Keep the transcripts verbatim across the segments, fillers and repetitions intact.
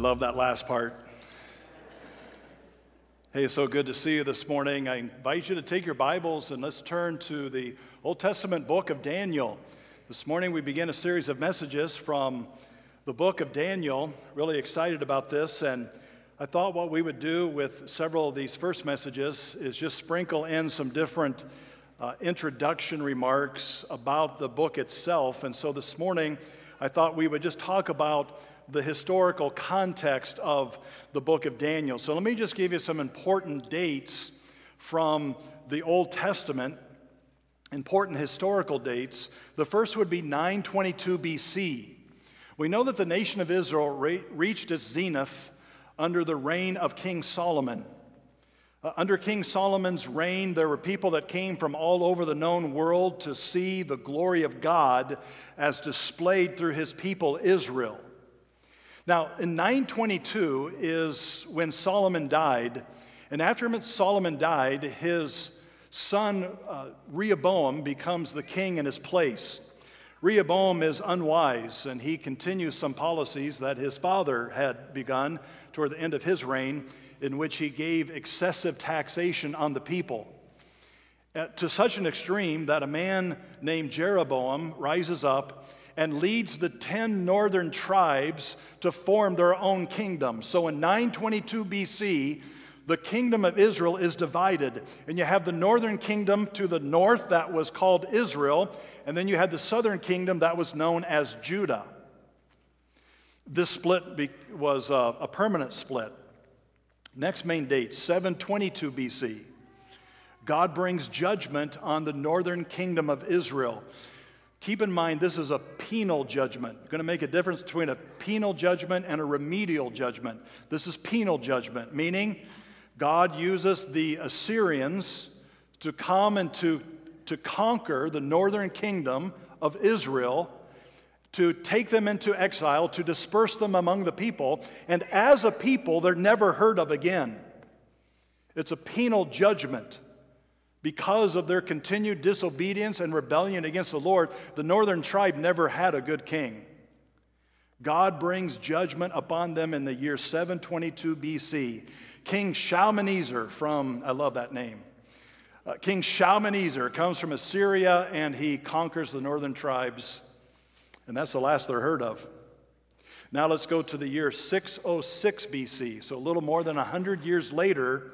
love that last part. Hey, so good to see you this morning. I invite you to take your Bibles and let's turn to the Old Testament book of Daniel. This morning we begin a series of messages from the book of Daniel. Really excited about this, and I thought what we would do with several of these first messages is just sprinkle in some different uh, introduction remarks about the book itself. And so this morning I thought we would just talk about the historical context of the book of Daniel. So let me just give you some important dates from the Old Testament, important historical dates. The first would be nine twenty-two B C. We know that the nation of Israel re- reached its zenith under the reign of King Solomon. Uh, under King Solomon's reign, there were people that came from all over the known world to see the glory of God as displayed through his people Israel. Now, in nine twenty-two is when Solomon died, and after Solomon died, his son uh, Rehoboam becomes the king in his place. Rehoboam is unwise, and he continues some policies that his father had begun toward the end of his reign, in which he gave excessive taxation on the people, uh, to such an extreme that a man named Jeroboam rises up and leads the ten northern tribes to form their own kingdom. So in nine twenty-two B C, the kingdom of Israel is divided. And you have the northern kingdom to the north that was called Israel, and then you had the southern kingdom that was known as Judah. This split be- was a, a permanent split. Next main date, seven twenty-two B C. God brings judgment on the northern kingdom of Israel. Keep in mind, this is a penal judgment. You're going to make a difference between a penal judgment and a remedial judgment. This is penal judgment, meaning God uses the Assyrians to come and to, to conquer the northern kingdom of Israel, to take them into exile, to disperse them among the people, and as a people, they're never heard of again. It's a penal judgment. Because of their continued disobedience and rebellion against the Lord, the northern tribe never had a good king. God brings judgment upon them in the year seven twenty-two B C. King Shalmaneser from, I love that name. Uh, King Shalmaneser comes from Assyria, and he conquers the northern tribes. And that's the last they're heard of. Now let's go to the year six oh six B C. So a little more than one hundred years later,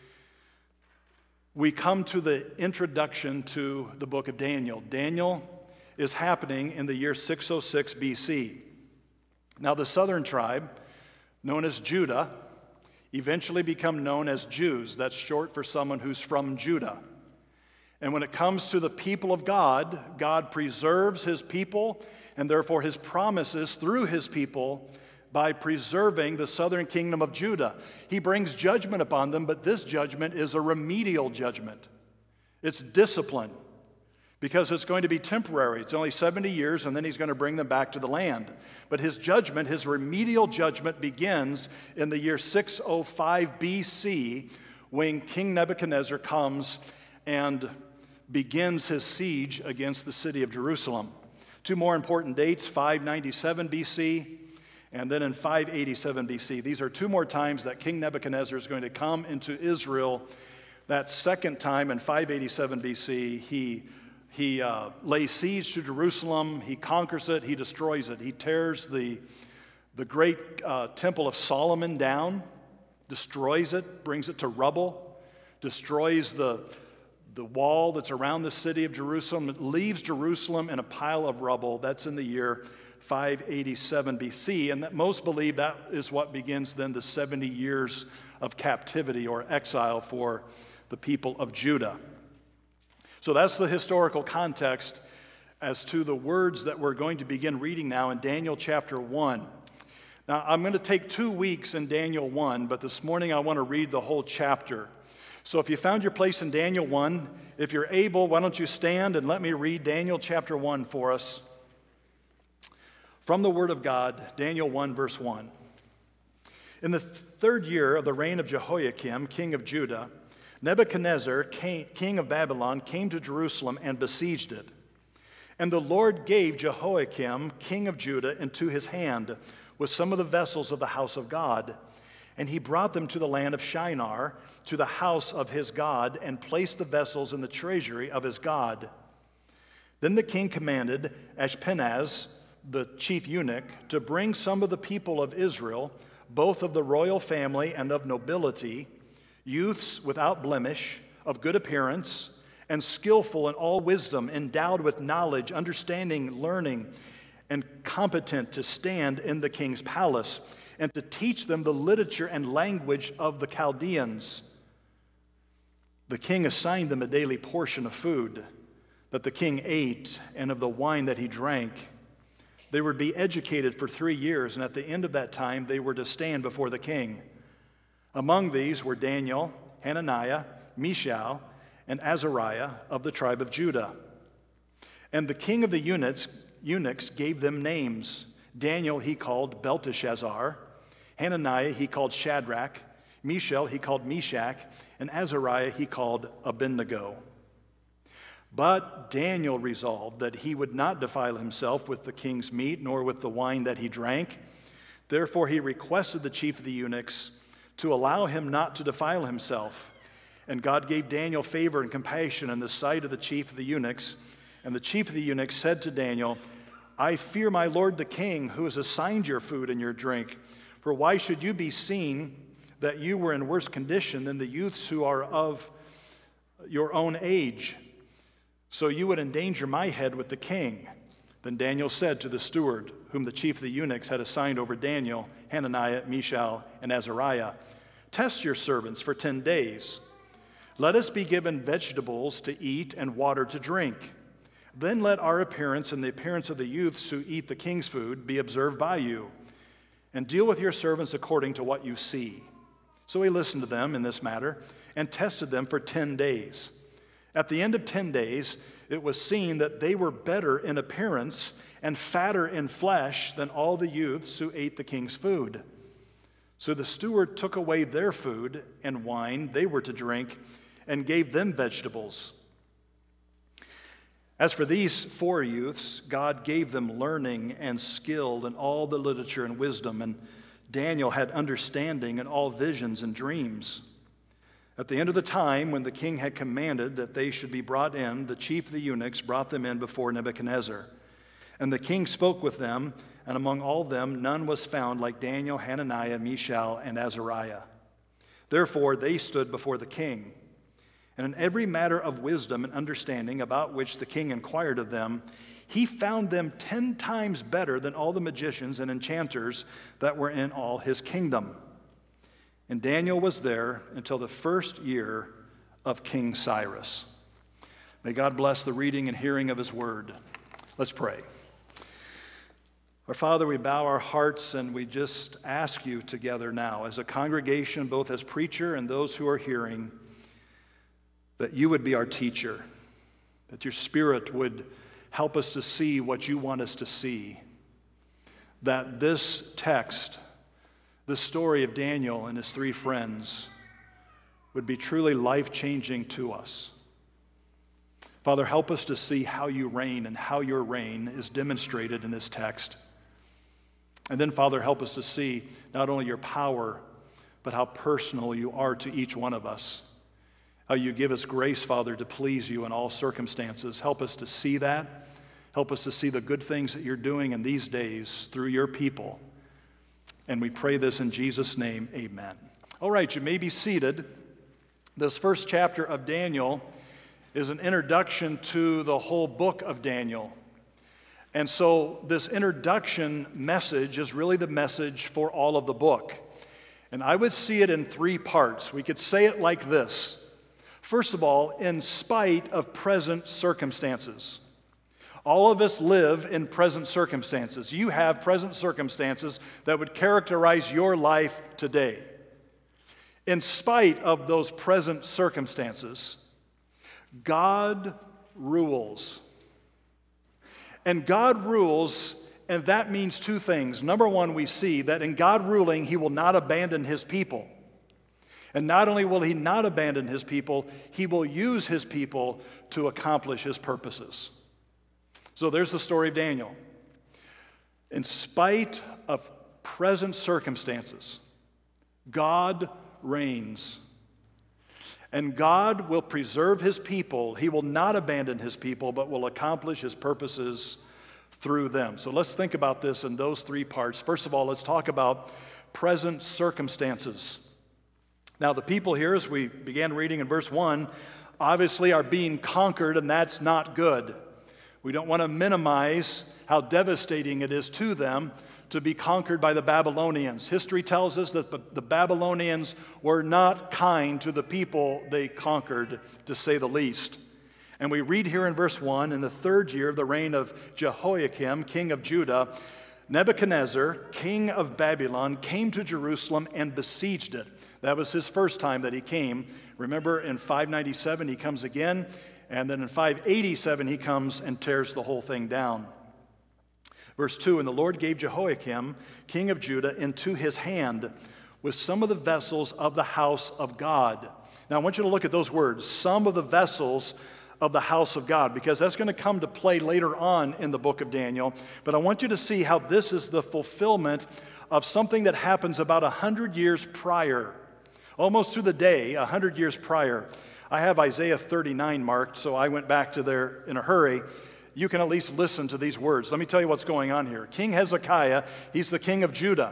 we come to the introduction to the book of Daniel. Daniel is happening in the year six oh six B C. Now the southern tribe, known as Judah, eventually become known as Jews. That's short for someone who's from Judah. And when it comes to the people of God, God preserves his people and therefore his promises through his people by preserving the southern kingdom of Judah. He brings judgment upon them, but this judgment is a remedial judgment. It's discipline, because it's going to be temporary. It's only seventy years, and then he's going to bring them back to the land. But his judgment, his remedial judgment, begins in the year six oh five B C, when King Nebuchadnezzar comes and begins his siege against the city of Jerusalem. Two more important dates, five ninety-seven B C, and then in five eighty-seven B C. These are two more times that King Nebuchadnezzar is going to come into Israel. That second time in five eighty-seven B C, he, he uh, lays siege to Jerusalem, he conquers it, he destroys it. He tears the, the great uh, temple of Solomon down, destroys it, brings it to rubble, destroys the, the wall that's around the city of Jerusalem. It leaves Jerusalem in a pile of rubble. That's in the year five eighty-seven B C, and that most believe that is what begins then the seventy years of captivity or exile for the people of Judah. So that's the historical context as to the words that we're going to begin reading now in Daniel chapter one. Now, I'm going to take two weeks in Daniel one, but this morning I want to read the whole chapter. So if you found your place in Daniel one, if you're able, why don't you stand and let me read Daniel chapter one for us. From the Word of God, Daniel one, verse one. In the third year of the reign of Jehoiakim, king of Judah, Nebuchadnezzar, king of Babylon, came to Jerusalem and besieged it. And the Lord gave Jehoiakim, king of Judah, into his hand, with some of the vessels of the house of God. And he brought them to the land of Shinar, to the house of his God, and placed the vessels in the treasury of his God. Then the king commanded Ashpenaz, the chief eunuch, to bring some of the people of Israel, both of the royal family and of nobility, youths without blemish, of good appearance, and skillful in all wisdom, endowed with knowledge, understanding, learning, and competent to stand in the king's palace, and to teach them the literature and language of the Chaldeans. The king assigned them a daily portion of food that the king ate, and of the wine that he drank. They would be educated for three years, and at the end of that time, they were to stand before the king. Among these were Daniel, Hananiah, Mishael, and Azariah of the tribe of Judah. And the king of the eunuchs, eunuchs gave them names. Daniel he called Belteshazzar, Hananiah he called Shadrach, Mishael he called Meshach, and Azariah he called Abednego. But Daniel resolved that he would not defile himself with the king's meat, nor with the wine that he drank. Therefore he requested the chief of the eunuchs to allow him not to defile himself. And God gave Daniel favor and compassion in the sight of the chief of the eunuchs. And the chief of the eunuchs said to Daniel, I fear my lord the king, who has assigned your food and your drink. For why should you be seen that you were in worse condition than the youths who are of your own age? So you would endanger my head with the king. Then Daniel said to the steward, whom the chief of the eunuchs had assigned over Daniel, Hananiah, Mishael, and Azariah, test your servants for ten days. Let us be given vegetables to eat and water to drink. Then let our appearance and the appearance of the youths who eat the king's food be observed by you, and deal with your servants according to what you see. So he listened to them in this matter and tested them for ten days. At the end of ten days, it was seen that they were better in appearance and fatter in flesh than all the youths who ate the king's food. So the steward took away their food and wine they were to drink and gave them vegetables. As for these four youths, God gave them learning and skill in all the literature and wisdom, and Daniel had understanding in all visions and dreams. At the end of the time, when the king had commanded that they should be brought in, the chief of the eunuchs brought them in before Nebuchadnezzar. And the king spoke with them, and among all them none was found like Daniel, Hananiah, Mishael, and Azariah. Therefore they stood before the king. And in every matter of wisdom and understanding about which the king inquired of them, he found them ten times better than all the magicians and enchanters that were in all his kingdom. And Daniel was there until the first year of King Cyrus. May God bless the reading and hearing of his word. Let's pray. Our Father, we bow our hearts and we just ask you together now, as a congregation, both as preacher and those who are hearing, that you would be our teacher, that your Spirit would help us to see what you want us to see, that this text, the story of Daniel and his three friends, would be truly life-changing to us. Father, help us to see how you reign and how your reign is demonstrated in this text. And then, Father, help us to see not only your power, but how personal you are to each one of us. How you give us grace, Father, to please you in all circumstances. Help us to see that. Help us to see the good things that you're doing in these days through your people. And we pray this in Jesus' name, amen. All right, you may be seated. This first chapter of Daniel is an introduction to the whole book of Daniel. And so this introduction message is really the message for all of the book. And I would see it in three parts. We could say it like this. First of all, in spite of present circumstances. All of us live in present circumstances. You have present circumstances that would characterize your life today. In spite of those present circumstances, God rules. And God rules, and that means two things. Number one, we see that in God ruling, he will not abandon his people. And not only will he not abandon his people, he will use his people to accomplish his purposes. So there's the story of Daniel. In spite of present circumstances. God reigns. And God will preserve his people. He will not abandon his people, but will accomplish his purposes through them. So let's think about this in those three parts. First of all, let's talk about present circumstances. Now, the people here, as we began reading in verse one, obviously are being conquered, and that's not good. We don't want to minimize how devastating it is to them to be conquered by the Babylonians. History tells us that the Babylonians were not kind to the people they conquered, to say the least. And we read here in verse one, in the third year of the reign of Jehoiakim, king of Judah, Nebuchadnezzar, king of Babylon, came to Jerusalem and besieged it. That was his first time that he came. Remember, in five ninety-seven he comes again, and then in five eighty-seven he comes and tears the whole thing down. Verse two, and the Lord gave Jehoiakim, king of Judah, into his hand with some of the vessels of the house of God. Now I want you to look at those words, some of the vessels of the house of God, because that's going to come to play later on in the book of Daniel. But I want you to see how this is the fulfillment of something that happens about a hundred years prior, almost to the day, a hundred years prior. I have Isaiah thirty-nine marked, so I went back to there in a hurry. You can at least listen to these words. Let me tell you what's going on here. King Hezekiah, he's the king of Judah.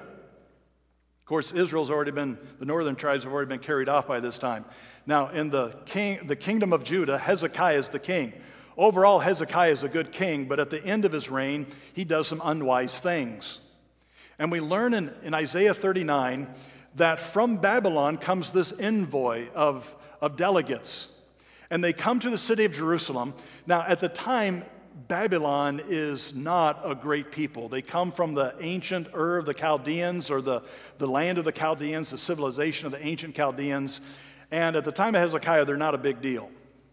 Of course, Israel's already been, the northern tribes have already been carried off by this time. Now, in the king, the kingdom of Judah, Hezekiah is the king. Overall, Hezekiah is a good king, but at the end of his reign, he does some unwise things. And we learn in, in Isaiah thirty-nine that from Babylon comes this envoy of, of delegates. And they come to the city of Jerusalem. Now, at the time, Babylon is not a great people. They come from the ancient Ur of the Chaldeans, or the, the land of the Chaldeans, the civilization of the ancient Chaldeans. And at the time of Hezekiah, they're not a big deal.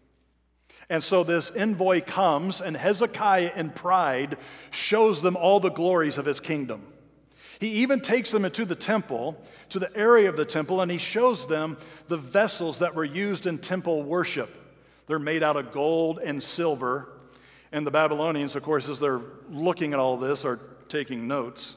And so this envoy comes, and Hezekiah in pride shows them all the glories of his kingdom. He even takes them into the temple, to the area of the temple, and he shows them the vessels that were used in temple worship. They're made out of gold and silver. And the Babylonians, of course, as they're looking at all this, are taking notes.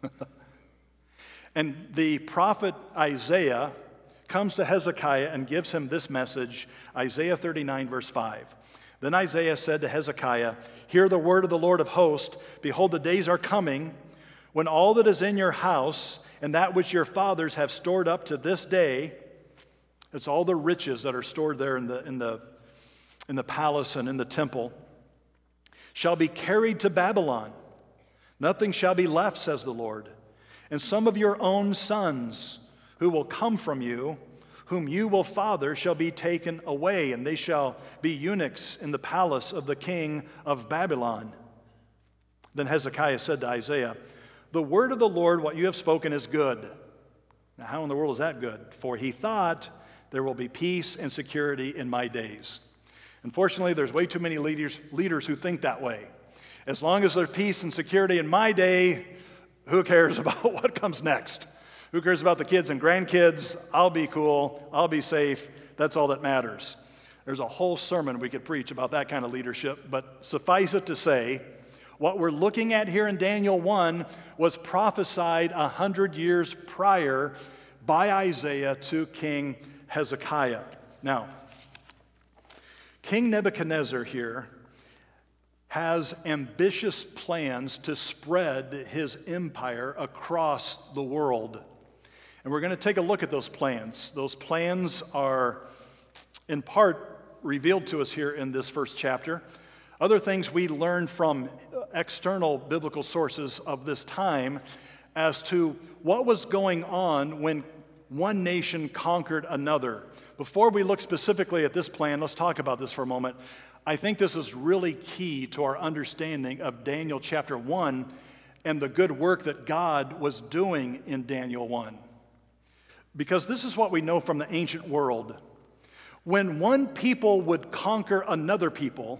And the prophet Isaiah comes to Hezekiah and gives him this message, Isaiah thirty-nine, verse five. Then Isaiah said to Hezekiah, hear the word of the Lord of hosts. Behold, the days are coming when all that is in your house and that which your fathers have stored up to this day, it's all the riches that are stored there in the, in the, in the palace and in the temple, shall be carried to Babylon. Nothing shall be left, says the Lord. And some of your own sons who will come from you, whom you will father, shall be taken away, and they shall be eunuchs in the palace of the king of Babylon. Then Hezekiah said to Isaiah, the word of the Lord, what you have spoken, is good. Now, how in the world is that good? For he thought, there will be peace and security in my days. Unfortunately, there's way too many leaders, leaders who think that way. As long as there's peace and security in my day, who cares about what comes next? Who cares about the kids and grandkids? I'll be cool. I'll be safe. That's all that matters. There's a whole sermon we could preach about that kind of leadership, but suffice it to say, what we're looking at here in Daniel one was prophesied a hundred years prior by Isaiah to King Hezekiah. Now, King Nebuchadnezzar here has ambitious plans to spread his empire across the world. And we're going to take a look at those plans. Those plans are in part revealed to us here in this first chapter. Other things we learn from external biblical sources of this time as to what was going on when one nation conquered another. Before we look specifically at this plan, let's talk about this for a moment. I think this is really key to our understanding of Daniel chapter one and the good work that God was doing in Daniel one. Because this is what we know from the ancient world. When one people would conquer another people,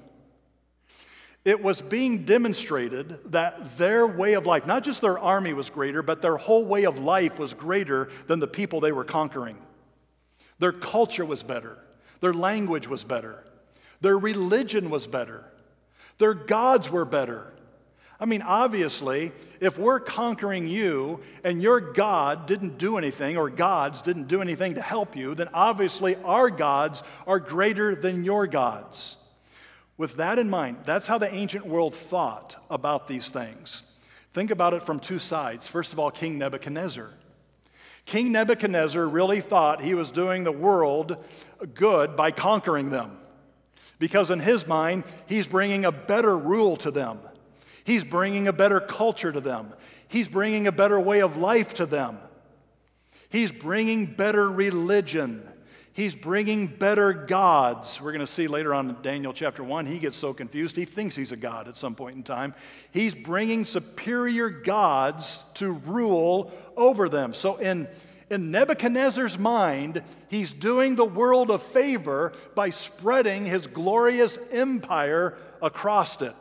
it was being demonstrated that their way of life, not just their army was greater, but their whole way of life was greater than the people they were conquering. Their culture was better. Their language was better. Their religion was better. Their gods were better. I mean, obviously, if we're conquering you and your God didn't do anything, or gods didn't do anything to help you, then obviously our gods are greater than your gods. With that in mind, that's how the ancient world thought about these things. Think about it from two sides. First of all, King Nebuchadnezzar. King Nebuchadnezzar really thought he was doing the world good by conquering them, because in his mind, he's bringing a better rule to them. He's bringing a better culture to them. He's bringing a better way of life to them. He's bringing better religion. He's bringing better gods. We're going to see later on in Daniel chapter one, he gets so confused, he thinks he's a god at some point in time. He's bringing superior gods to rule over them. So in, in Nebuchadnezzar's mind, he's doing the world a favor by spreading his glorious empire across it.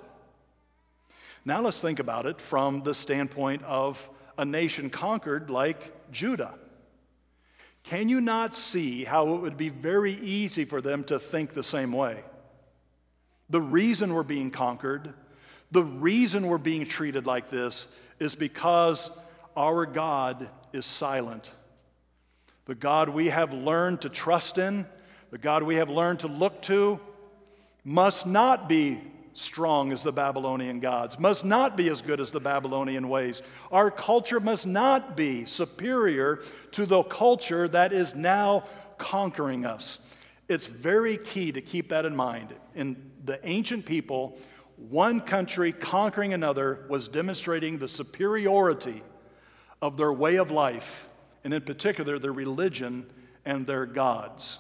Now let's think about it from the standpoint of a nation conquered like Judah. Can you not see how it would be very easy for them to think the same way? The reason we're being conquered, the reason we're being treated like this is because our God is silent. The God we have learned to trust in, the God we have learned to look to, must not be strong as the Babylonian gods, must not be as good as the Babylonian ways. Our culture must not be superior to the culture that is now conquering us. It's very key to keep that in mind. In the ancient people, one country conquering another was demonstrating the superiority of their way of life, and in particular, their religion and their gods.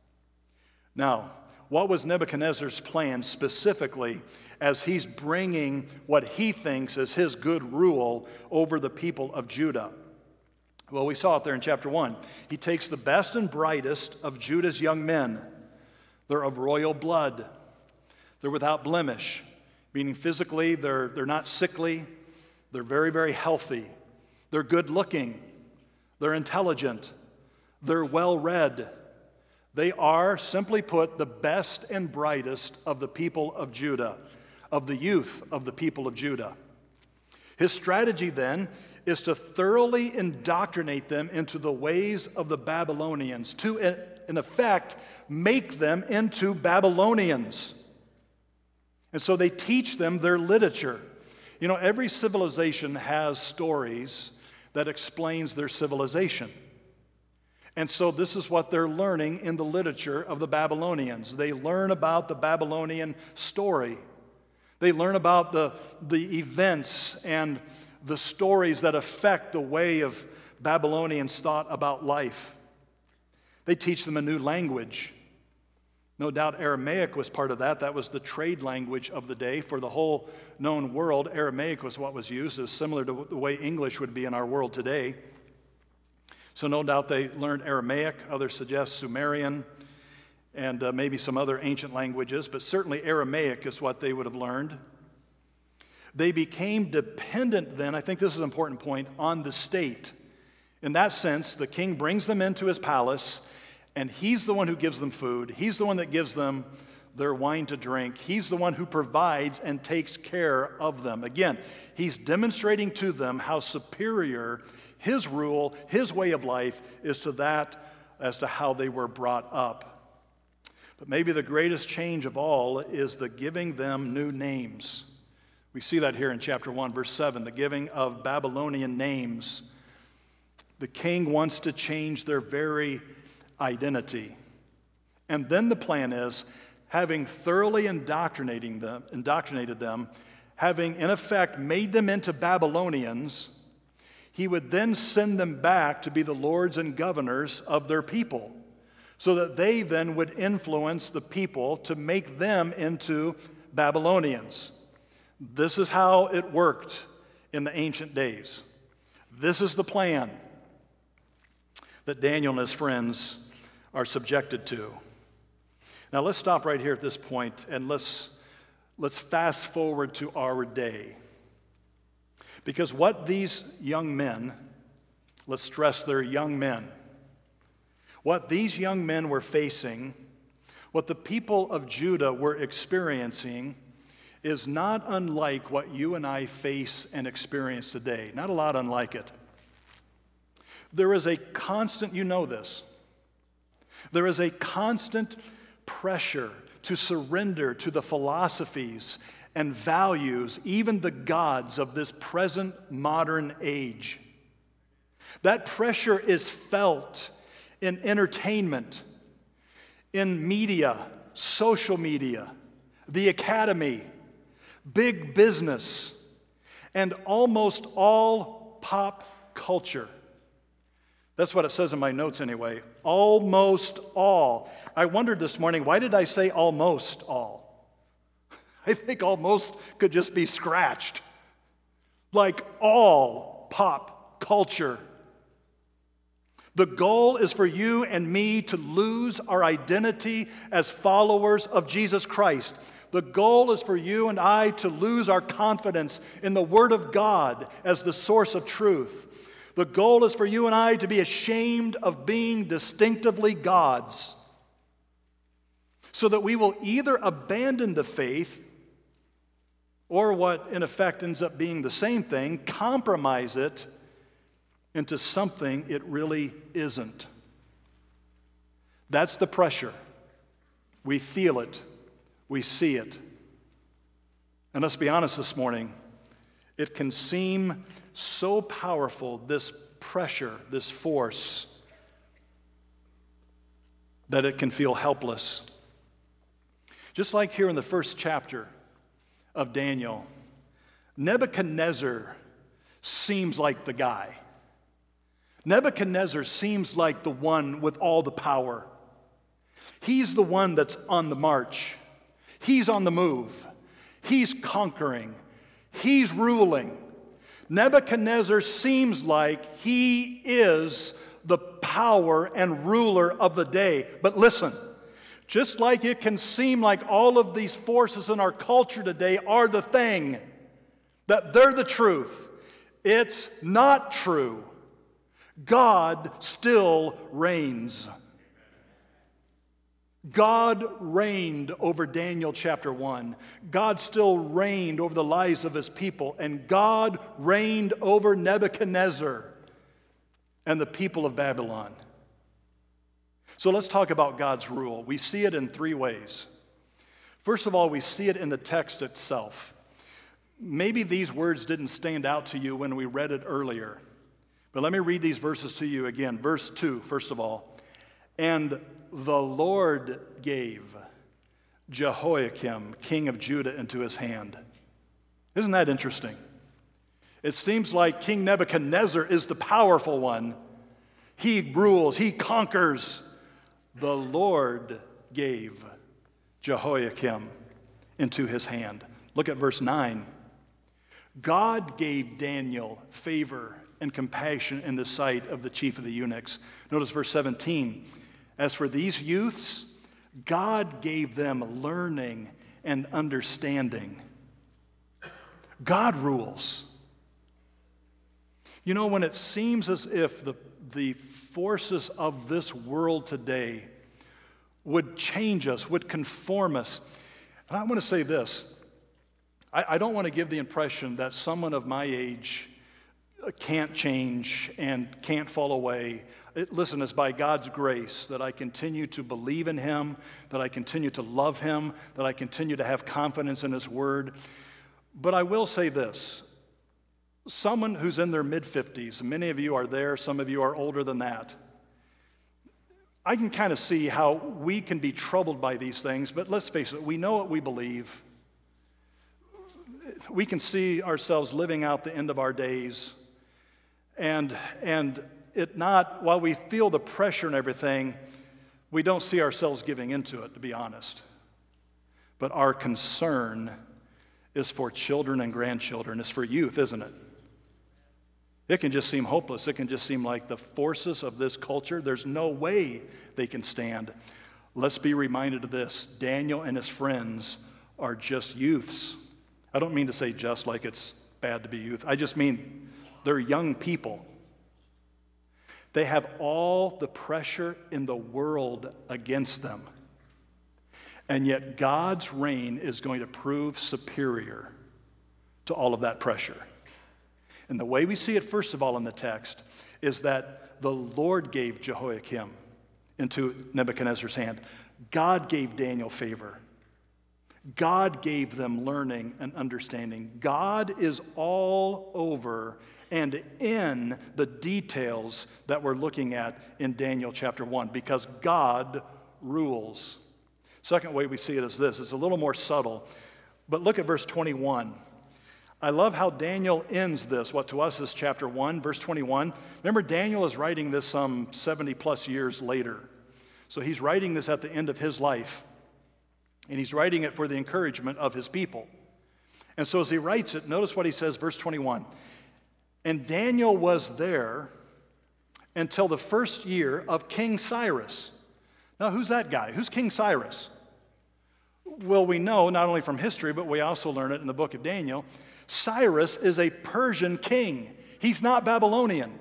Now, what was Nebuchadnezzar's plan specifically as he's bringing what he thinks is his good rule over the people of Judah? Well, we saw it there in chapter one. He takes the best and brightest of Judah's young men. They're of royal blood. They're without blemish, meaning physically they're, they're not sickly. They're very, very healthy. They're good looking. They're intelligent. They're well read. They are, simply put, the best and brightest of the people of Judah, of the youth of the people of Judah. His strategy then is to thoroughly indoctrinate them into the ways of the Babylonians, to, in effect, make them into Babylonians. And so they teach them their literature. You know, every civilization has stories that explains their civilization. And so this is what they're learning in the literature of the Babylonians. They learn about the Babylonian story. They learn about the, the events and the stories that affect the way of Babylonians thought about life. They teach them a new language. No doubt Aramaic was part of that. That was the trade language of the day. For the whole known world, Aramaic was what was used. It was similar to the way English would be in our world today. So no doubt they learned Aramaic. Others suggest Sumerian and uh, maybe some other ancient languages, but certainly Aramaic is what they would have learned. They became dependent then, I think this is an important point, on the state. In that sense, the king brings them into his palace, and he's the one who gives them food. He's the one that gives them their wine to drink. He's the one who provides and takes care of them. Again, he's demonstrating to them how superior his rule, his way of life is to that as to how they were brought up. But maybe the greatest change of all is the giving them new names. We see that here in chapter one, verse seven, the giving of Babylonian names. The king wants to change their very identity. And then the plan is, having thoroughly indoctrinating them, indoctrinated them, having in effect made them into Babylonians, he would then send them back to be the lords and governors of their people, so that they then would influence the people to make them into Babylonians. This is how it worked in the ancient days. This is the plan that Daniel and his friends are subjected to. Now let's stop right here at this point and let's, let's fast forward to our day. Because what these young men, let's stress they're young men, what these young men were facing, what the people of Judah were experiencing, is not unlike what you and I face and experience today. Not a lot unlike it. There is a constant, you know this, there is a constant pressure to surrender to the philosophies and values, even the gods of this present modern age. That pressure is felt in entertainment, in media, social media, the academy, big business, and almost all pop culture. That's what it says in my notes anyway. Almost all. I wondered this morning, why did I say almost all? I think almost could just be scratched. Like all pop culture. The goal is for you and me to lose our identity as followers of Jesus Christ. The goal is for you and I to lose our confidence in the Word of God as the source of truth. The goal is for you and I to be ashamed of being distinctively God's, so that we will either abandon the faith or what in effect ends up being the same thing, compromise it into something it really isn't. That's the pressure. We feel it. We see it. And let's be honest this morning, it can seem so powerful, this pressure, this force, that it can feel helpless. Just like here in the first chapter of Daniel, Nebuchadnezzar seems like the guy. Nebuchadnezzar seems like the one with all the power. He's the one that's on the march. He's on the move. He's conquering. He's ruling. Nebuchadnezzar seems like he is the power and ruler of the day. But listen, just like it can seem like all of these forces in our culture today are the thing, that they're the truth, it's not true. God still reigns. God reigned over Daniel chapter one. God still reigned over the lives of his people. And God reigned over Nebuchadnezzar and the people of Babylon. So let's talk about God's rule. We see it in three ways. First of all, we see it in the text itself. Maybe these words didn't stand out to you when we read it earlier. But let me read these verses to you again. Verse two, first of all. And the Lord gave Jehoiakim, king of Judah, into his hand. Isn't that interesting? It seems like King Nebuchadnezzar is the powerful one. He rules, he conquers. The Lord gave Jehoiakim into his hand. Look at verse nine. God gave Daniel favor and compassion in the sight of the chief of the eunuchs. Notice verse seventeen. As for these youths, God gave them learning and understanding. God rules. You know, when it seems as if the, the forces of this world today would change us, would conform us, and I want to say this. I, I don't want to give the impression that someone of my age can't change and can't fall away. It, listen, it's by God's grace that I continue to believe in Him, that I continue to love Him, that I continue to have confidence in His Word. But I will say this. Someone who's in their mid-fifties, many of you are there, some of you are older than that. I can kind of see how we can be troubled by these things, but let's face it, we know what we believe. We can see ourselves living out the end of our days. And, and it not, while we feel the pressure and everything, we don't see ourselves giving into it, to be honest. But our concern is for children and grandchildren. It's for youth, isn't it? It can just seem hopeless. It can just seem like the forces of this culture, there's no way they can stand. Let's be reminded of this. Daniel and his friends are just youths. I don't mean to say just like it's bad to be youth. I just mean they're young people. They have all the pressure in the world against them. And yet God's reign is going to prove superior to all of that pressure. And the way we see it, first of all, in the text, is that the Lord gave Jehoiakim into Nebuchadnezzar's hand. God gave Daniel favor. God gave them learning and understanding. God is all over and in the details that we're looking at in Daniel chapter one, because God rules. Second way we see it is this. It's a little more subtle, but look at verse twenty-one. I love how Daniel ends this, what to us is chapter one, verse twenty-one. Remember, Daniel is writing this some seventy plus years later. So he's writing this at the end of his life, and he's writing it for the encouragement of his people. And so as he writes it, notice what he says, verse twenty-one. And Daniel was there until the first year of King Cyrus. Now, who's that guy? Who's King Cyrus? Well, we know not only from history, but we also learn it in the book of Daniel. Cyrus is a Persian king. He's not Babylonian.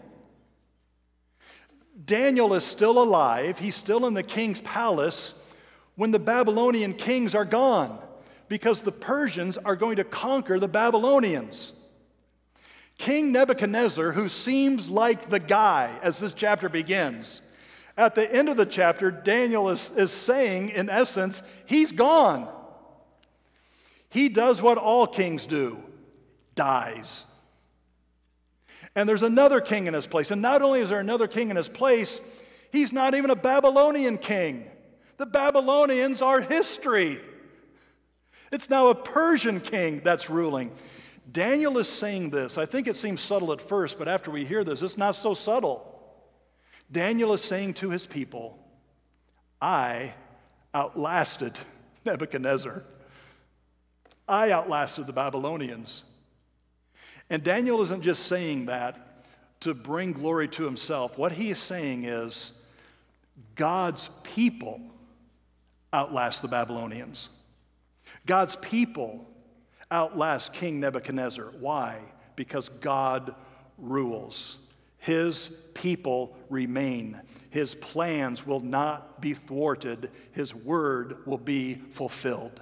Daniel is still alive. He's still in the king's palace when the Babylonian kings are gone, because the Persians are going to conquer the Babylonians. King Nebuchadnezzar, who seems like the guy as this chapter begins, at the end of the chapter, Daniel is, is saying, in essence, he's gone. He does what all kings do, dies. And there's another king in his place. And not only is there another king in his place, he's not even a Babylonian king. The Babylonians are history. It's now a Persian king that's ruling. Daniel is saying this. I think it seems subtle at first, but after we hear this, it's not so subtle. Daniel is saying to his people, I outlasted Nebuchadnezzar. I outlasted the Babylonians. And Daniel isn't just saying that to bring glory to himself. What he is saying is God's people outlast the Babylonians. God's people outlast King Nebuchadnezzar. Why? Because God rules. His people remain. His plans will not be thwarted. His word will be fulfilled.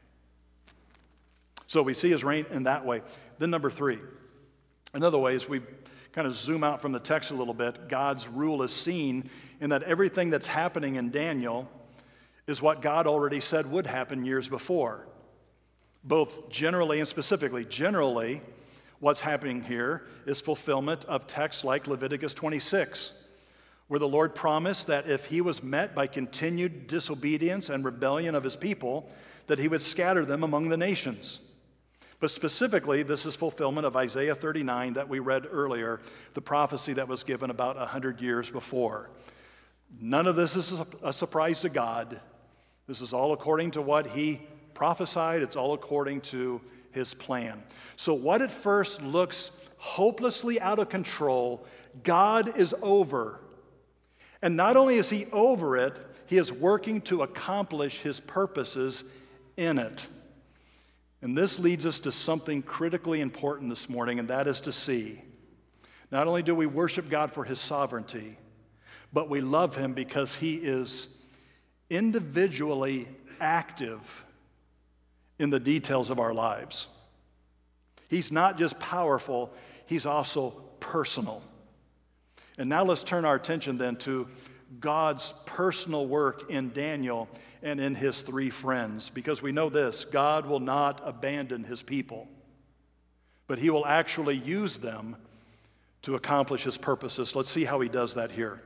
So we see his reign in that way. Then number three, another way is we kind of zoom out from the text a little bit. God's rule is seen in that everything that's happening in Daniel is what God already said would happen years before, both generally and specifically. Generally, what's happening here is fulfillment of texts like Leviticus twenty-six, where the Lord promised that if he was met by continued disobedience and rebellion of his people, that he would scatter them among the nations. But specifically, this is fulfillment of Isaiah thirty-nine that we read earlier, the prophecy that was given about one hundred years before. None of this is a surprise to God. This is all according to what he prophesied. It's all according to his plan. So what at first looks hopelessly out of control, God is over. And not only is he over it, he is working to accomplish his purposes in it. And this leads us to something critically important this morning, and that is to see, not only do we worship God for his sovereignty, but we love him because he is individually active in the details of our lives. He's not just powerful, he's also personal. And now let's turn our attention then to God's personal work in Daniel and in his three friends, because we know this: God will not abandon his people, but he will actually use them to accomplish his purposes. Let's see how he does that here.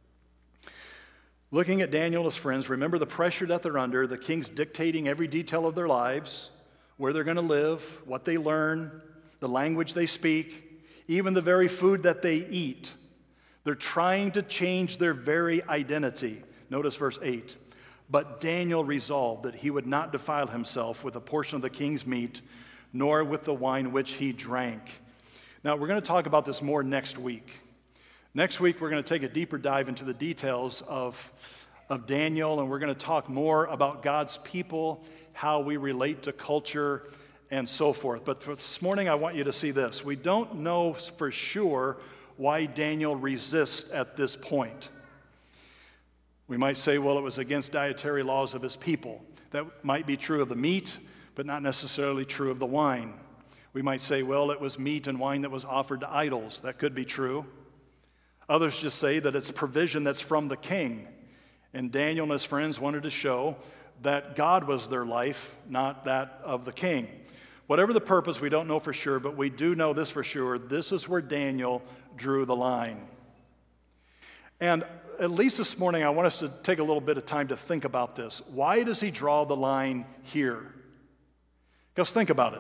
Looking at Daniel and his friends, remember the pressure that they're under. The king's dictating every detail of their lives, where they're going to live, what they learn, the language they speak, even the very food that they eat. They're trying to change their very identity. Notice verse eight. But Daniel resolved that he would not defile himself with a portion of the king's meat, nor with the wine which he drank. Now, we're going to talk about this more next week. Next week, we're going to take a deeper dive into the details of, of Daniel, and we're going to talk more about God's people, how we relate to culture, and so forth. But for this morning, I want you to see this. We don't know for sure why Daniel resists at this point. We might say, well, it was against dietary laws of his people. That might be true of the meat, but not necessarily true of the wine. We might say, well, it was meat and wine that was offered to idols. That could be true. Others just say that it's provision that's from the king. And Daniel and his friends wanted to show that God was their life, not that of the king. Whatever the purpose, we don't know for sure, but we do know this for sure. This is where Daniel drew the line. And at least this morning, I want us to take a little bit of time to think about this. Why does he draw the line here? Because think about it.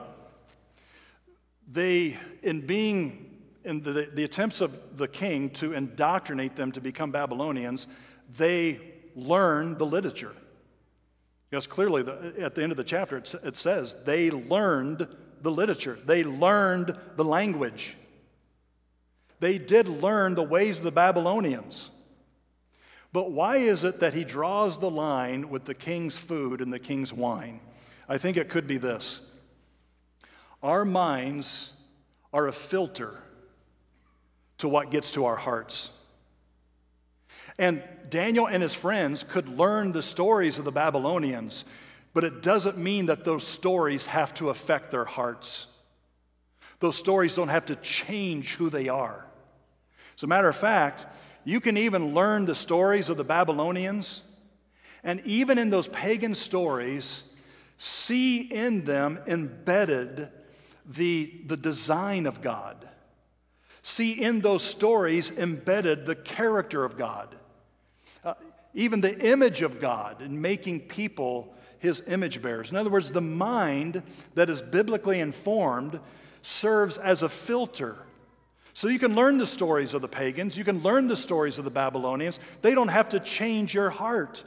They, in being, in the, the attempts of the king to indoctrinate them to become Babylonians, they learn the literature. Because clearly, the, at the end of the chapter, it, it says they learned the literature. They learned the language. They did learn the ways of the Babylonians. But why is it that he draws the line with the king's food and the king's wine? I think it could be this. Our minds are a filter to what gets to our hearts. And Daniel and his friends could learn the stories of the Babylonians, but it doesn't mean that those stories have to affect their hearts. Those stories don't have to change who they are. As a matter of fact, you can even learn the stories of the Babylonians, and even in those pagan stories, see in them embedded the, the design of God. See in those stories embedded the character of God. Uh, even the image of God in making people his image bearers. In other words, the mind that is biblically informed serves as a filter. So you can learn the stories of the pagans, you can learn the stories of the Babylonians. They don't have to change your heart.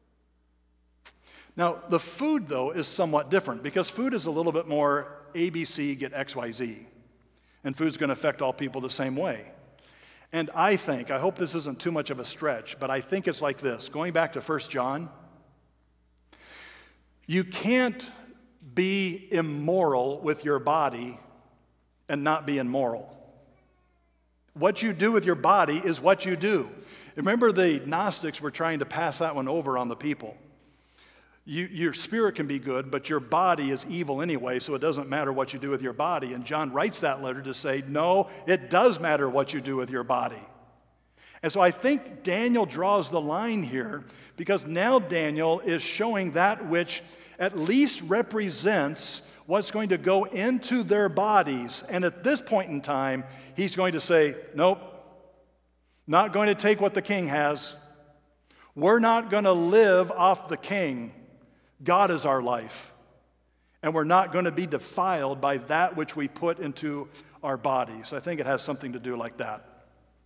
Now, the food, though, is somewhat different because food is a little bit more A B C, get X Y Z. And food's going to affect all people the same way. And I think, I hope this isn't too much of a stretch, but I think it's like this. Going back to First John, you can't be immoral with your body and not be immoral. What you do with your body is what you do. Remember, the Gnostics were trying to pass that one over on the people. You, your spirit can be good, but your body is evil anyway, so it doesn't matter what you do with your body. And John writes that letter to say, no, it does matter what you do with your body. And so I think Daniel draws the line here because now Daniel is showing that which at least represents what's going to go into their bodies. And at this point in time, he's going to say, nope, not going to take what the king has. We're not going to live off the king. God is our life. And we're not going to be defiled by that which we put into our bodies. I think it has something to do like that.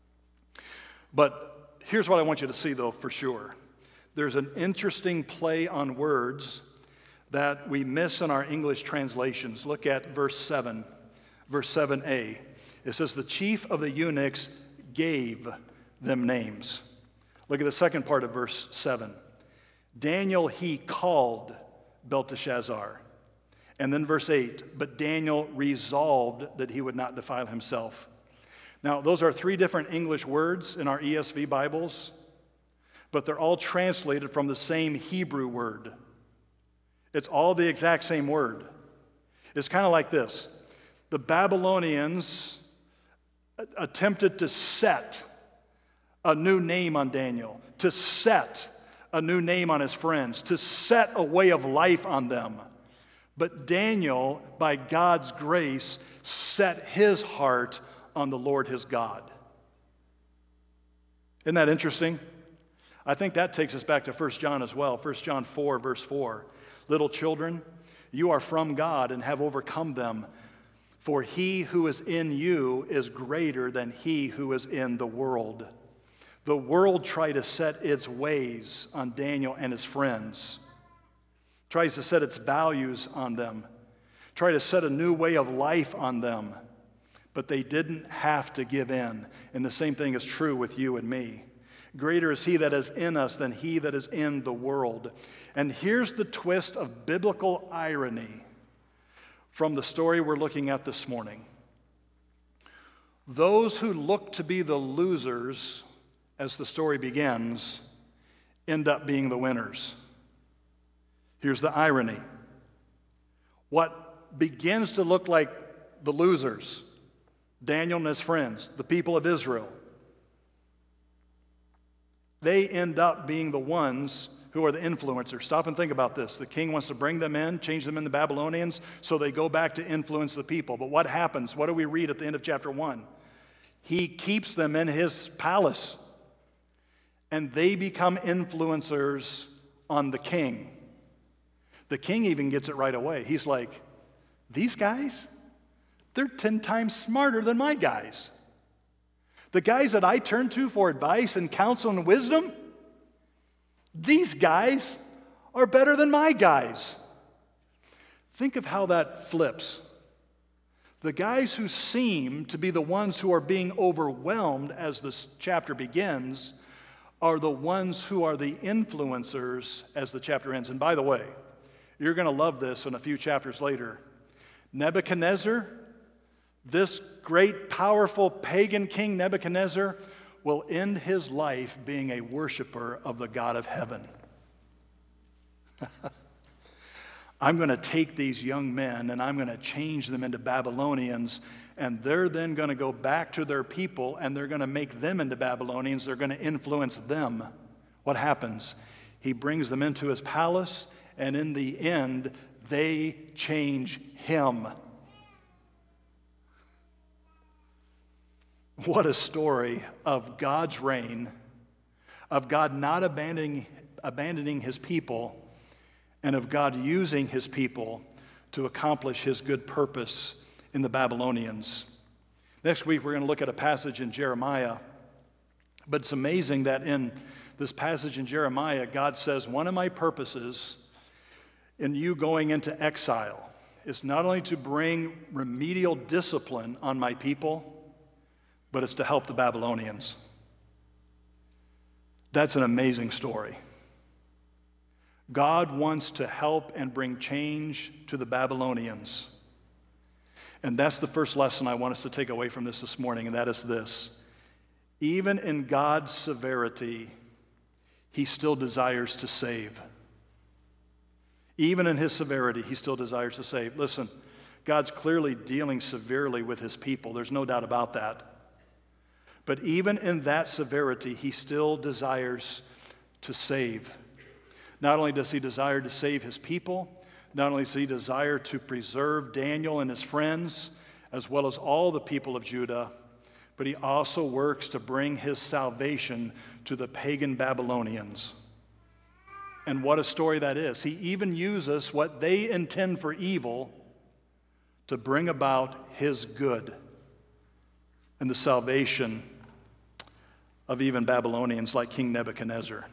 But here's what I want you to see, though, for sure. There's an interesting play on words that we miss in our English translations. Look at verse seven, verse seven a. It says, the chief of the eunuchs gave them names. Look at the second part of verse seven. Daniel he called Belteshazzar. And then verse eight, but Daniel resolved that he would not defile himself. Now, those are three different English words in our E S V Bibles, but they're all translated from the same Hebrew word. It's all the exact same word. It's kind of like this. The Babylonians attempted to set a new name on Daniel, to set a new name on his friends, to set a way of life on them. But Daniel, by God's grace, set his heart on the Lord his God. Isn't that interesting? I think that takes us back to First John as well. First John four, verse four. Little children, you are from God and have overcome them, for he who is in you is greater than he who is in the world. The world tried to set its ways on Daniel and his friends, tries to set its values on them, try to set a new way of life on them, but they didn't have to give in. And the same thing is true with you and me. Greater is he that is in us than he that is in the world. And here's the twist of biblical irony from the story we're looking at this morning. Those who look to be the losers, as the story begins, end up being the winners. Here's the irony. What begins to look like the losers, Daniel and his friends, the people of Israel, they end up being the ones who are the influencers. Stop and think about this. The king wants to bring them in, change them into Babylonians, so they go back to influence the people. But what happens? What do we read at the end of chapter one? He keeps them in his palace, and they become influencers on the king. The king even gets it right away. He's like, these guys, they're ten times smarter than my guys. The guys that I turn to for advice and counsel and wisdom, these guys are better than my guys. Think of how that flips. The guys who seem to be the ones who are being overwhelmed as this chapter begins are the ones who are the influencers as the chapter ends. And by the way, you're going to love this in a few chapters later. Nebuchadnezzar, this great, powerful pagan king Nebuchadnezzar, will end his life being a worshiper of the God of heaven. I'm going to take these young men and I'm going to change them into Babylonians, and they're then going to go back to their people and they're going to make them into Babylonians. They're going to influence them. What happens? He brings them into his palace, and in the end, they change him. What a story of God's reign, of God not abandoning, abandoning his people, and of God using his people to accomplish his good purpose in the Babylonians. Next week, we're going to look at a passage in Jeremiah. But it's amazing that in this passage in Jeremiah, God says, one of my purposes in you going into exile is not only to bring remedial discipline on my people, but it's to help the Babylonians. That's an amazing story. God wants to help and bring change to the Babylonians. And that's the first lesson I want us to take away from this this morning, and that is this. Even in God's severity, he still desires to save. Even in his severity, he still desires to save. Listen, God's clearly dealing severely with his people. There's no doubt about that. But even in that severity, he still desires to save. Not only does he desire to save his people, not only does he desire to preserve Daniel and his friends, as well as all the people of Judah, but he also works to bring his salvation to the pagan Babylonians. And what a story that is. He even uses what they intend for evil to bring about his good and the salvation of even Babylonians like King Nebuchadnezzar.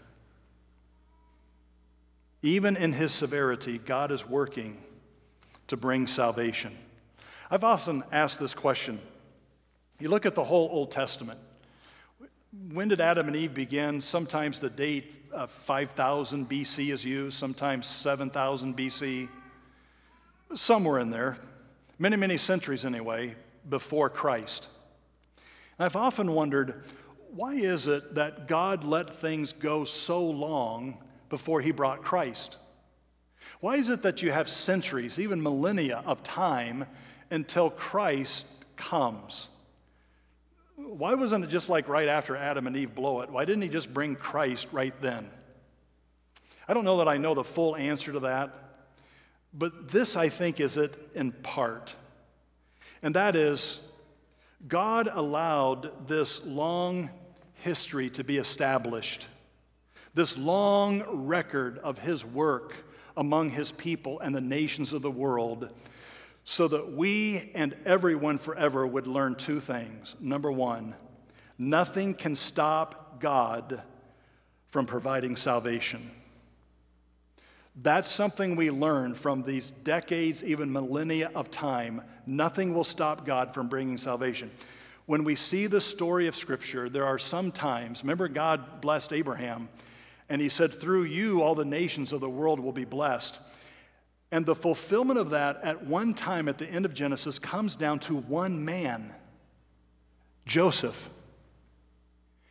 Even in his severity, God is working to bring salvation. I've often asked this question. You look at the whole Old Testament. When did Adam and Eve begin? Sometimes the date of five thousand B C is used, sometimes seven thousand B C. Somewhere in there, many, many centuries anyway, before Christ. And I've often wondered, why is it that God let things go so long before he brought Christ? Why is it that you have centuries, even millennia of time until Christ comes? Why wasn't it just like right after Adam and Eve blow it? Why didn't he just bring Christ right then? I don't know that I know the full answer to that, but this, I think, is it in part. And that is, God allowed this long history to be established, this long record of his work among his people and the nations of the world, so that we and everyone forever would learn two things. Number one, nothing can stop God from providing salvation. That's something we learn from these decades, even millennia of time. Nothing will stop God from bringing salvation. When we see the story of Scripture, there are some times, remember God blessed Abraham, and he said, through you all the nations of the world will be blessed. And the fulfillment of that at one time at the end of Genesis comes down to one man, Joseph.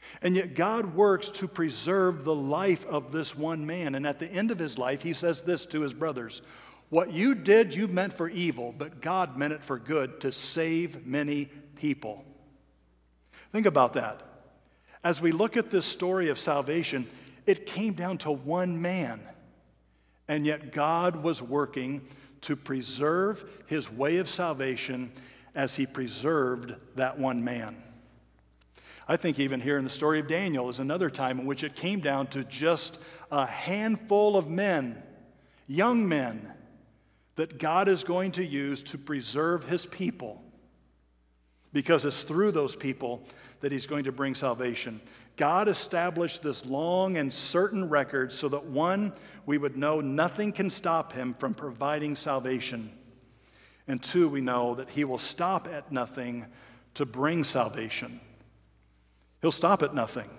And yet God works to preserve the life of this one man. And at the end of his life, he says this to his brothers: what you did, you meant for evil, but God meant it for good, to save many people. Think about that. As we look at this story of salvation, it came down to one man. And yet God was working to preserve his way of salvation as he preserved that one man. I think even here in the story of Daniel is another time in which it came down to just a handful of men, young men, that God is going to use to preserve his people, because it's through those people that he's going to bring salvation. God established this long and certain record so that, one, we would know nothing can stop him from providing salvation, and two, we know that he will stop at nothing to bring salvation. He'll stop at nothing.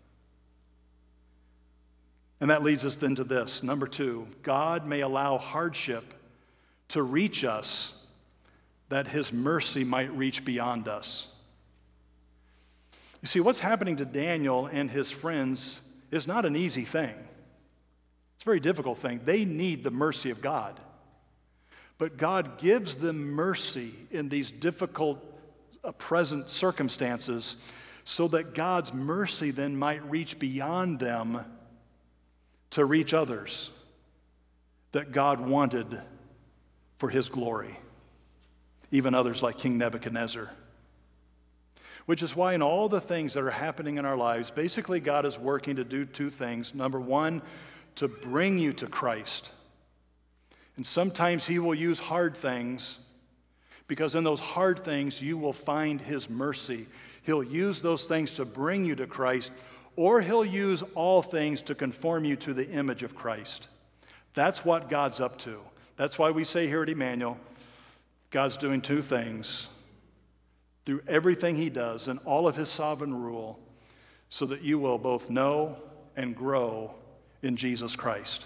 And that leads us then to this. Number two, God may allow hardship to reach us that his mercy might reach beyond us. You see, what's happening to Daniel and his friends is not an easy thing. It's a very difficult thing. They need the mercy of God. But God gives them mercy in these difficult uh, present circumstances, so that God's mercy then might reach beyond them to reach others that God wanted for his glory, even others like King Nebuchadnezzar. Which is why in all the things that are happening in our lives, basically God is working to do two things. Number one, to bring you to Christ. And sometimes he will use hard things, because in those hard things you will find his mercy. He'll use those things to bring you to Christ, or he'll use all things to conform you to the image of Christ. That's what God's up to. That's why we say here at Emmanuel, God's doing two things through everything he does and all of his sovereign rule, so that you will both know and grow in Jesus Christ.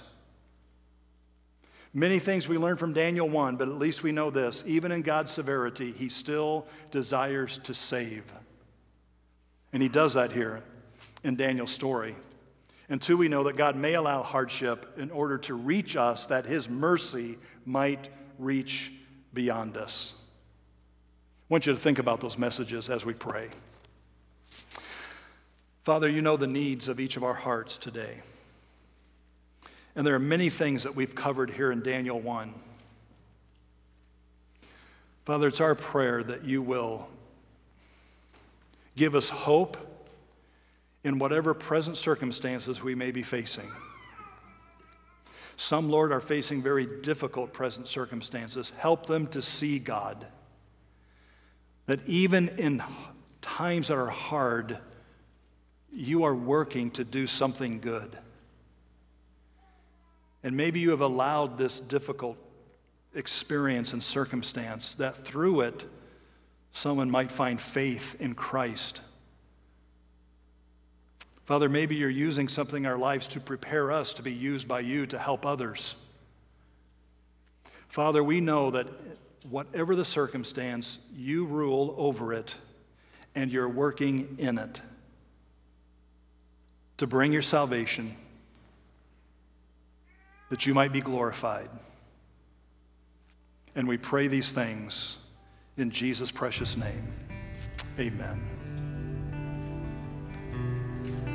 Many things we learn from Daniel one, but at least we know this: even in God's severity, he still desires to save. And he does that here in Daniel's story. And two, we know that God may allow hardship in order to reach us, that his mercy might reach beyond us. I want you to think about those messages as we pray. Father, you know the needs of each of our hearts today. And there are many things that we've covered here in Daniel one. Father, it's our prayer that you will give us hope in whatever present circumstances we may be facing. Some, Lord, are facing very difficult present circumstances. Help them to see, God, that even in times that are hard, you are working to do something good. And maybe you have allowed this difficult experience and circumstance, that through it, someone might find faith in Christ. Father, maybe you're using something in our lives to prepare us to be used by you to help others. Father, we know that whatever the circumstance, you rule over it, and you're working in it to bring your salvation, that you might be glorified. And we pray these things in Jesus' precious name. Amen.